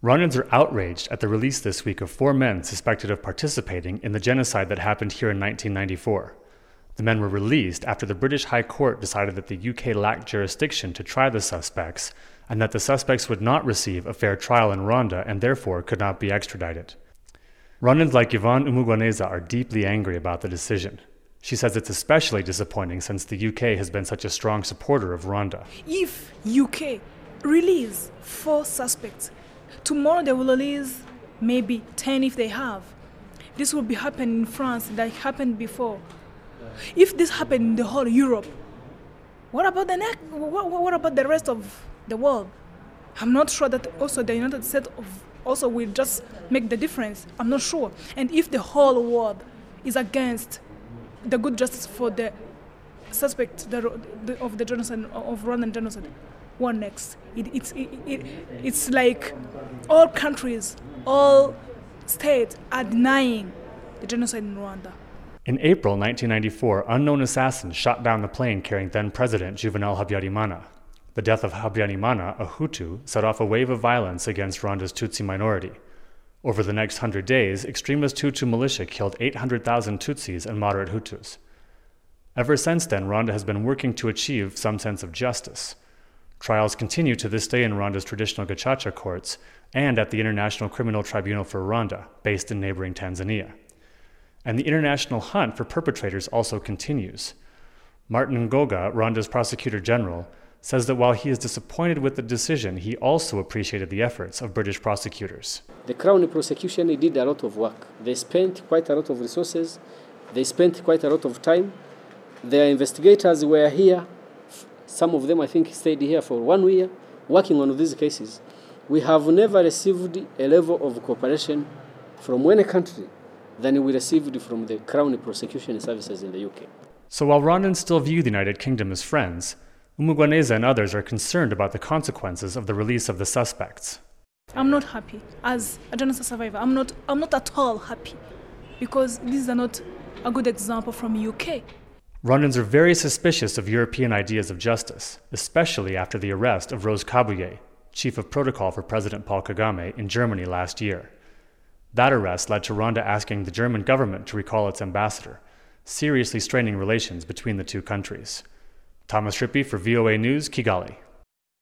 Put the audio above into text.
Rwandans are outraged at the release this week of 4 men suspected of participating in the genocide that happened here in 1994. The men were released after the British High Court decided that the UK lacked jurisdiction to try the suspects, and that the suspects would not receive a fair trial in Rwanda and therefore could not be extradited. Rwandans like Yvonne Umugwaneza are deeply angry about the decision. She says it's especially disappointing since the UK has been such a strong supporter of Rwanda. If UK release 4 suspects, tomorrow they will release maybe 10 if they have. This will be happening in France like happened before. If this happened in the whole Europe, what about what about the rest of the world? I'm not sure that also the United States also will just make the difference. I'm not sure. And if the whole world is against the good justice for the suspect of the genocide, of Rwandan genocide, what next? It's like all countries, all states are denying the genocide in Rwanda. In April 1994, unknown assassins shot down the plane carrying then-President Juvenal Habyarimana. The death of Habyarimana, a Hutu, set off a wave of violence against Rwanda's Tutsi minority. Over the next 100 days, extremist Hutu militia killed 800,000 Tutsis and moderate Hutus. Ever since then, Rwanda has been working to achieve some sense of justice. Trials continue to this day in Rwanda's traditional Gacaca courts and at the International Criminal Tribunal for Rwanda, based in neighboring Tanzania. And the international hunt for perpetrators also continues. Martin Ngoga, Rwanda's Prosecutor General, says that while he is disappointed with the decision, he also appreciated the efforts of British prosecutors. The Crown prosecution did a lot of work. They spent quite a lot of resources. They spent quite a lot of time. Their investigators were here. Some of them, I think, stayed here for 1 year, working on these cases. We have never received a level of cooperation from any country than we received from the Crown Prosecution Services in the UK. So while Rwandans still view the United Kingdom as friends, Umugwaneza and others are concerned about the consequences of the release of the suspects. I'm not happy. As a genocide survivor, I'm not at all happy, because these are not a good example from UK. Rwandans are very suspicious of European ideas of justice, especially after the arrest of Rose Kabuye, chief of protocol for President Paul Kagame, in Germany last year. That arrest led to Rwanda asking the German government to recall its ambassador, seriously straining relations between the two countries. Thomas Rippi for VOA News, Kigali.